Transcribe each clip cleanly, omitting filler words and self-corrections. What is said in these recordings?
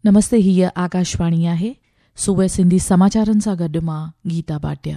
नमस्ते, हीअ आकाशवाणी आहे। सूबे सिंधी समाचारनि सां गॾु मां गीता भाटिया।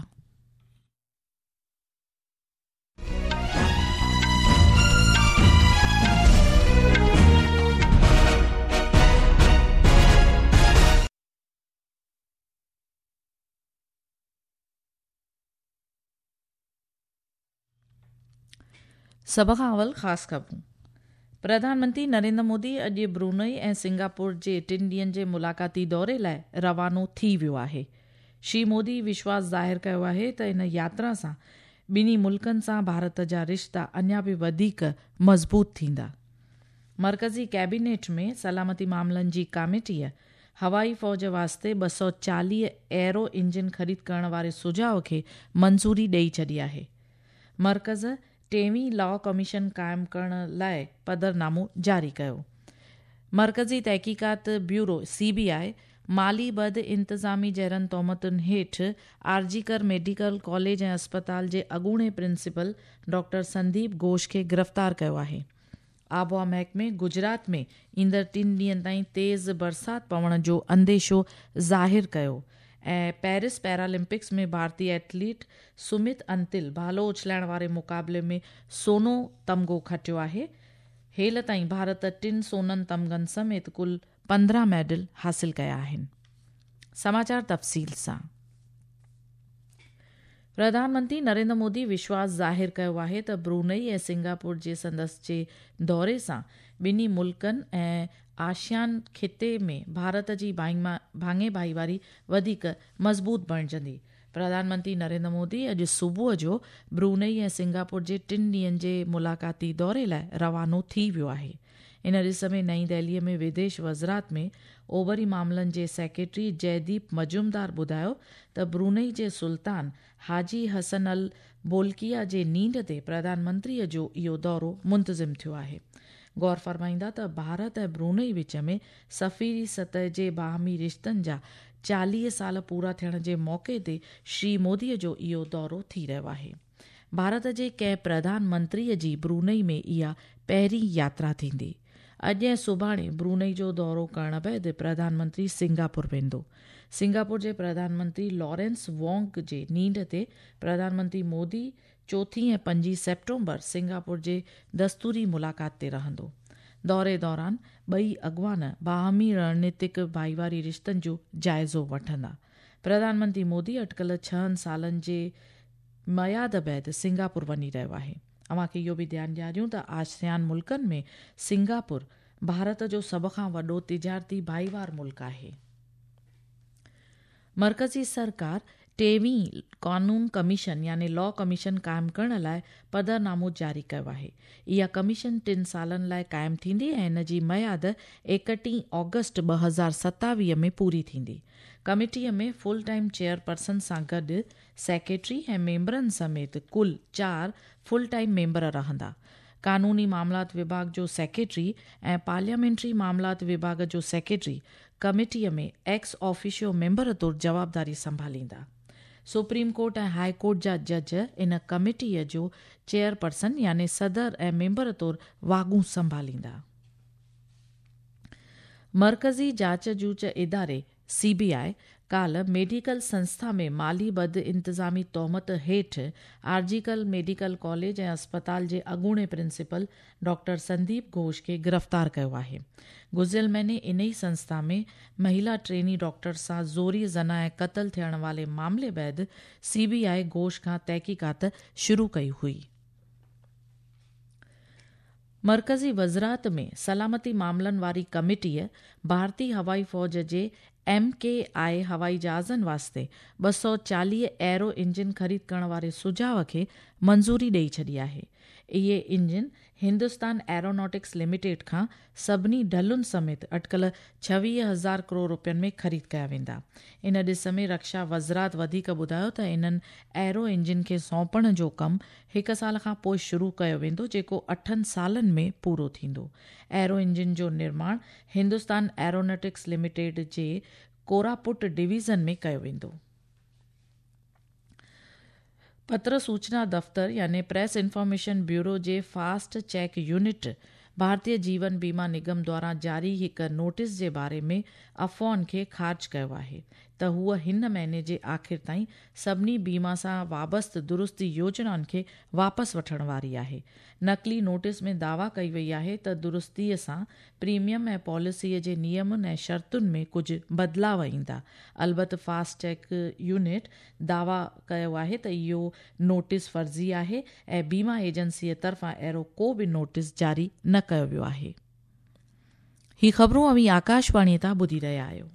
सभ खां अवल ख़ासि ख़बरूं। प्रधानमंत्री नरेंद्र मोदी अॼु ब्रूनई ऐं सिंगापुर जे 3 ॾींहंनि जे मुलाक़ाती दौरे लाइ रवानो थी वियो आहे। श्री मोदी विश्वास ज़ाहिर कयो आहे त इन यात्रा सां ॿिन्ही मुल्कनि सां भारत जा रिश्ता अञा बि वधीक मज़बूत थींदा। मरकज़ी कैबिनेट में सलामती मामलनि जी कमेटीअ हवाई फ़ौज वास्ते 240 एरो इंजन ख़रीद करण वारे सुझाव खे मंज़ूरी ॾेई छॾी आहे। मरकज़ 3वीं लॉ कमीशन क़ाइमु करण लाइ पदरनामो जारी कयो। मरकज़ी तहक़ीक़ात ब्यूरो CBI माली बद इंतज़ामी जहिड़नि तहमतुनि हेठि आरजीकर मेडिकल कॉलेज ऐं अस्पताल जे अॻूणे प्रिंसिपल डॉक्टर संदीप घोष खे गिरफ़्तार कयो आहे। आबोहवा महकमे गुजरात में ईंदड़ 3 ॾींहनि ताईं तेज़ बरसाति पवण जो अंदेशो ज़ाहिर कयो ऐं पेरिस पैरालिम्पिक्स में भारतीय एथलीट सुमित अंतिल भालो उछलाइण वारे मुक़ाबले में सोनो तमग़ो खटियो आहे। हेल ताईं भारत 3 सोननि तमग़नि समेत कुल 15 मेडल हासिल कया आहिनि। समाचार तफ़सील सां। प्रधानमंत्री नरेंद्र मोदी विश्वास ज़ाहिर कयो आहे त ब्रूनई ऐं सिंगापुर जे संदसि जे दौरे सां ॿिन्ही मुल्कनि ऐं आशियान खिते में भारत जी भाङे भाईवारी वधीक मज़बूत बणिजंदी। प्रधानमंत्री नरेंद्र मोदी अॼु सुबुह जो ब्रूनई ऐं सिंगापुर जे 3 ॾींहंनि जे मुलाक़ाती दौरे लाइ रवानो थी वियो आहे। इन ॾिस में नईं दिल्लीअ में विदेश वज़रात में ओभरी मामलनि जे सेक्रेटरी जयदीप मजूमदार ॿुधायो त ब्रूनई जे सुल्तान हाजी हसन अल बोल्किया जे नींड ते प्रधानमंत्रीअ जो इहो दौरो मुंतज़िम थियो आहे। गौर फरमाईंदा त भारत ऐं ब्रूनई विच में सफ़ीरी सतह जे बाहमी रिश्तनि जा 40 साल पूरा थियण जे मौक़े ते श्री मोदीअ जो इहो दौरो थी रहियो आहे। भारत जे कंहिं प्रधानमंत्रीअ जी ब्रूनई में इहा पहिरीं यात्रा थींदी। अॼु ऐं सुभाणे ब्रूनई जो दौरो करण बैदि प्रधानमंत्री सिंगापुर वेंदो। सिंगापुर जे प्रधानमंत्री लॉरेंस वोंग जे नींड ते प्रधानमंत्री मोदी 4 ऐं 5 सेप्टेम्बर सिंगापुर जे दस्तूरी मुलाक़ात ते रहंदो। दौरे दौरान ॿई अॻवान बाहमी रणनीतिक भाईवारी रिश्तनि जो जाइज़ो वठंदा। प्रधानमंत्री मोदी अटकल 6 सालनि जे मयाद बैदि सिंगापुर वञी रहियो आहे। अव्हांखे इहो बि ध्यानु ॾियारियूं त आसियान मुल्कनि में सिंगापुर भारत जो सभ खां वॾो तिजारती भाईवार मुल्क आहे। मरकज़ी सरकार 3वीं कानून कमीशन यानी लॉ कमीशन क़ाइमु करण लाइ पदरनामो जारी कयो आहे। इहा कमीशन 3 सालनि लाइ क़ाइमु थींदी ऐं इन जी मयाद 31 ऑगस्ट 2027 में पूरी थींदी। कमेटीअ में फुल टाइम चेयरपर्सन सां गॾु सेक्रेटरी ऐं मेंबरनि समेत कुल 4 फुल टाइम मेंबर रहंदा। कानूनी मामलात विभाग जो सेक्रेटरी ऐं पार्लियामेंट्री मामलात विभाग जो सेक्रेटरी कमेटीअ में एक्स ऑफिशियो मेंबर तौरु जवाबदारी संभालींदा। सुप्रीम कोर्ट ऐं हाई कोर्ट जा जज इन कमेटीअ जो चेयरपर्सन यानी सदर ऐं मेंबर तौरु वागूं संभालींदा। मरकज़ी जांच जूच इदारे CBI काल्ह मेडिकल संस्था में माली बद इंतज़ामी तहमत हेठि आरजीकर मेडिकल कॉलेज ऐं अस्पताल जे अॻूणे प्रिंसिपल डॉक्टर संदीप घोष खे गिरफ़्तार कयो आहे। गुज़िरियल महीने इन ई संस्था में महिला ट्रेनी डॉक्टर सां ज़ोरी ज़ना ऐं क़त्ल थियण वारे मामले बैदि CBI घोष खां तहक़ीक़ात शुरू कई हुई। मरकज़ी वज़रात में सलामती मामलनि वारी कमेटीअ भारतीय हवाई फ़ौज जे MKI हवाई जहाज़नि वास्ते 240 एरो इंजन ख़रीद करण वारे सुझाव खे मंज़ूरी ॾेई छॾी आहे। इहे इंजन हिंदुस्तान एरोनॉटिक्स लिमिटेड खां सभिनी ढलुनि समेत अटकल 26,000 करोड़ रुपयनि में ख़रीद कया वेंदा। इन ॾिस में रक्षा वज़रात वधीक ॿुधायो त इन्हनि एरो इंजन खे सौंपण जो कमु 1 साल खां पोइ शुरू कयो वेंदो, जेको 8 सालनि में पूरो थींदो। एरो इंजन जो निर्माण हिंदुस्तान एरोनॉटिक्स लिमिटेड जे कोरापुट डिवीज़न में कयो वेंदो। पत्र सूचना दफ़्तर यानी प्रेस इंफॉर्मेशन ब्यूरो जे fast check unit Bharatiya Jeevan बीमा निगम द्वारा जारी हिक नोटिस जे बारे में अफ़वाउनि खे ख़ारिज कयो आहे त हूअ हिन महीने जे आख़िर ताईं सभिनी बीमा सां वाबस्तु दुरुस्ती योजनाउनि खे वापसि वठण वारी आहे। नकली नोटिस में दावा कई वई आहे त दुरुस्तीअ सां प्रीमियम ऐं पॉलिसीअ जे नियमनि ऐं शर्तुनि में कुझु बदिलाव ईंदा। अलबत्त फास्टैग यूनिट दावा कयो आहे त इहो नोटिस फर्ज़ी आहे ऐं बीमा एजेंसीअ तरफ़ां अहिड़ो को बि नोटिस जारी न कयो वियो आहे। ही ख़बरूं अवी आकाशवाणी तां ॿुधी रहिया आहियो।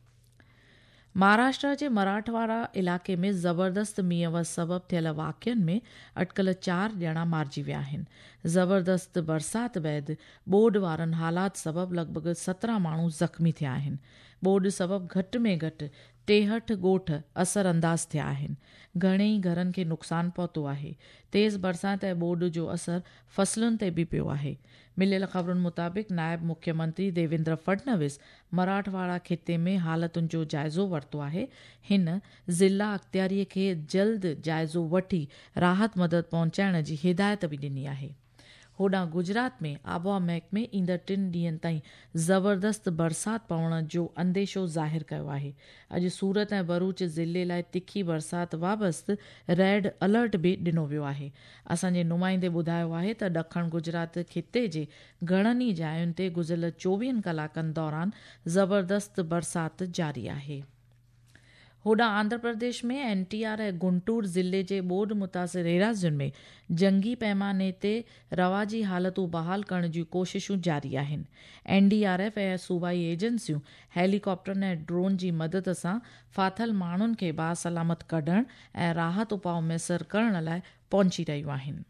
महाराष्ट्र जे मराठवाड़ा इलाक़े में ज़बरदस्त मींहं सबबि थियल वाक़िअनि में अटकल 4 ॼणा मारिजी विया आहिनि। ज़बरदस्त बरसाति बैदि ॿोॾि वारनि हालात सबबि लॻभॻि 17 माण्हू ज़ख़्मी थिया आहिनि। ॿोॾि सबबि घटि में घटि 63 ॻोठ असर अंदाज़ थिया आहिनि। घणेई घरनि खे नुक़सानु पहुतो आहे। तेज़ बरसाति ऐं ॿोॾि जो असर फसलुनि ते बि पियो आहे। मिलियल ख़बरुनि मुताबिक़ नायब मुख्यमंत्री देवेंद्र फडणवीस मराठवाड़ा खिते में हालतुनि जो जाइज़ो वरितो आहे। हिन ज़िला अख़्तियारीअ खे जल्द जाइज़ो वठी राहत मदद पहुचाइण जी हिदायत बि ॾिनी आहे। होॾां गुजरात में आबहवा महकमे ईंदड़ 3 ॾींहनि ताईं ज़बरदस्त बरसाति पवण जो अंदेशो ज़ाहिर कयो आहे। अॼु सूरत ऐं भरूच ज़िले लाइ तिखी बरसाति बाबति रेड अलर्ट बि ॾिनो वियो आहे। असांजे नुमाइंदे ॿुधायो आहे त ॾखण गुजरात खिते जे घणनि ई जायुनि ते गुज़िरियल 24 कलाकनि दौरान ज़बरदस्त बरसाति जारी आहे। होॾां आंध्र प्रदेश में एनटीआर ऐं गुंटूर ज़िले जे ॿोॾि मुतासिर एराज़ियुनि में जंगी पैमाने ते रवाजी हालतूं बहाल करण जूं कोशिशूं जारी आहिनि। एनडीआरएफ ऐं सूबाई एजेंसियूं हेलीकॉप्टरनि ऐं ड्रोन जी मदद सां फाथल माण्हुनि खे बासलामत कढण ऐं राहत उपाउ मुयसरु करण लाइ पहुची रहियूं आहिनि।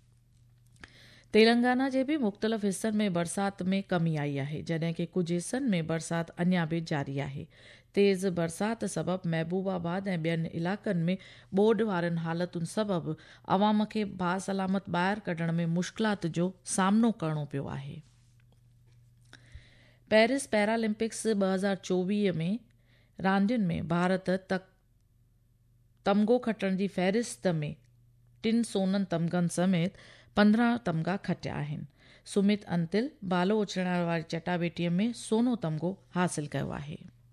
तेलंगाना जे बि मुख़्तलिफ़ हिस्सनि में बरसाति में कमी आई आहे, जॾहिं कि कुझु हिस्सनि में बरसाति अञा बि जारी आहे। तेज़ बरसाति सबबि महबूबाबाद ऐं ॿियनि इलाक़नि में ॿोॾि वारनि हालतुनि सबबि अवाम खे बासलामत ॿाहिरि कढण में मुश्किलात जो सामनो करणो पियो आहे। पेरिस पैरालिम्पिक्स 2024 में रांदियुनि में भारत तमग़ो खटण जी फ़हरिस्त में 3 सोननि तमग़नि समेत 15 तमग़ा खटिया आहिनि। सुमित अंतिल बालो उछलण वारी चटाभेटीअ में सोनो तमग़ो हासिल कयो आहे।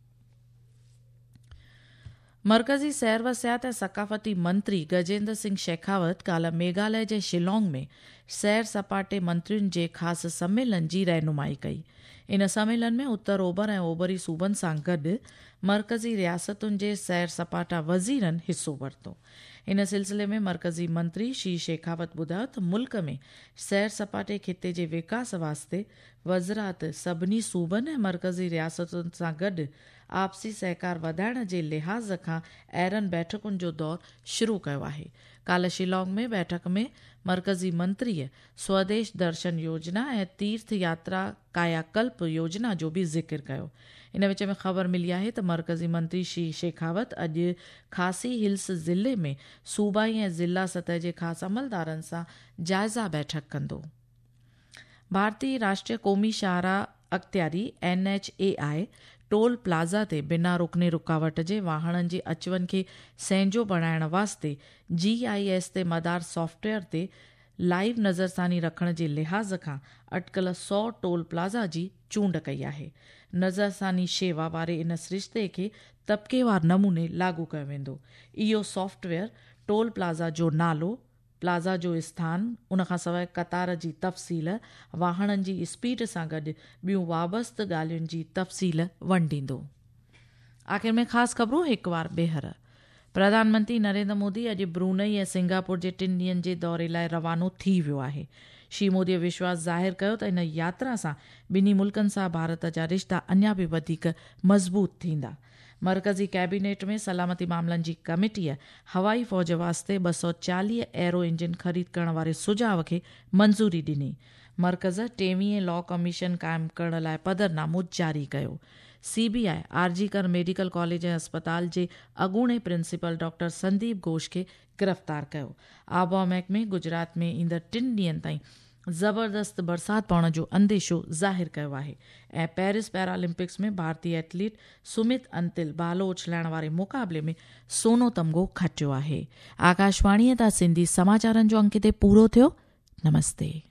मरकज़ी सैर व सियाहत ऐं सक़ाफ़ती मंत्री गजेंद्र सिंह शेखावत काल्ह मेघालय जे शिलोंग में सैर सपाटे मंत्रियुनि जे ख़ासि सम्मेलन जी रहनुमाई कई। इन सम्मेलन में उत्तर ओभर ऐं ओभरी सूबनि सां गॾु मरकज़ी रियासतुनि जे सैर सपाटा वज़ीरनि हिसो वरितो। इन सिलसिले में मरकज़ी मंत्री श्री शेखावत ॿुधायो त मुल्क में सैर सपाटे खिते जे विकास वास्ते वज़रात सभिनी सूबनि ऐं मरकज़ी रियासतुनि सां गॾु आपसी सहकार वधाइण जे लिहाज़ खां अहिड़नि बैठकुनि जो दौर शुरू कयो आहे। काल्ह शिलोंग में बैठक में मरकज़ी मंत्रीअ स्वदेश दर्शन योजना ऐं तीर्थ यात्रा कायाकल्प योजना जो बि ज़िक्र कयो। इन विच में ख़बर मिली आहे त मरकज़ी मंत्री श्री शेखावत अॼु खासी हिल्स ज़िले में सूबाई ऐं ज़िला सतह जे ख़ासि अमलदारनि सां जाइज़ा बैठक कंदो। भारतीय राष्ट्रीय क़ौमी शाहराह अख़्तियारी NHAI टोल प्लाज़ा ते बिना रुकने रुकावट जे वाहननि जे अचवञ खे संहिंजो बणाइण वास्ते GIS ते मदार सॉफ्टवेयर ते लाइव नज़रसानी रखण जे लिहाज़ खां अटकल 100 टोल प्लाज़ा जी चूंड कई आहे। नज़रसानी शेवा वारे इन सिरिश्ते खे तबकेवार नमूने लागू कयो वेंदो। इहो सॉफ्टवेयर टोल प्लाज़ा जो नालो, प्लाज़ा जो स्थान, उनखां सवाइ क़तार जी तफ़सील, वाहननि जी स्पीड सां गॾु ॿियूं वाबस्तु ॻाल्हियुनि जी तफ़सील वंडींदो। आख़िर में ख़ासि ख़बरूं हिकु बार ॿीहर। प्रधानमंत्री नरेंद्र मोदी अॼु ब्रूनई ऐं सिंगापुर जे 3 ॾींहनि जे दौरे लाइ रवानो थी वियो आहे। श्री मोदीअ विश्वास ज़ाहिर कयो त इन यात्रा सां ॿिन्ही मुल्कनि सां भारत जा रिश्ता अञा बि वधीक मज़बूत थींदा। मरकज़ी कैबिनेट में सलामती मामलनि जी कमेटीअ हवाई फ़ौज वास्ते 240 एरो इंजन ख़रीद करण वारे सुझाव खे मंज़ूरी ॾिनी। मरकज़ 23 लॉ कमीशन क़ाइमु करण लाइ पदरनामो जारी कयो। CBI आरजीकर मेडिकल कॉलेज ऐं अस्पताल जे अॻूणे प्रिंसिपल डॉक्टर संदीप घोष खे गिरफ़्तार कयो। आबहवा महकमे गुजरात में ईंदड़ 3 ॾींहनि ताईं ज़बरदस्त बरसाति पवण जो अंदेशो ज़ाहिर कयो आहे ऐं पेरिस पैरालिम्पिक्स में भारतीय एथलीट सुमित अंतिल बालो उछलाइण वारे मुक़ाबले में सोनो तमग़ो खटियो आहे। आकाशवाणीअ तां सिंधी समाचारनि जो अंक ते पूरो थियो। नमस्ते।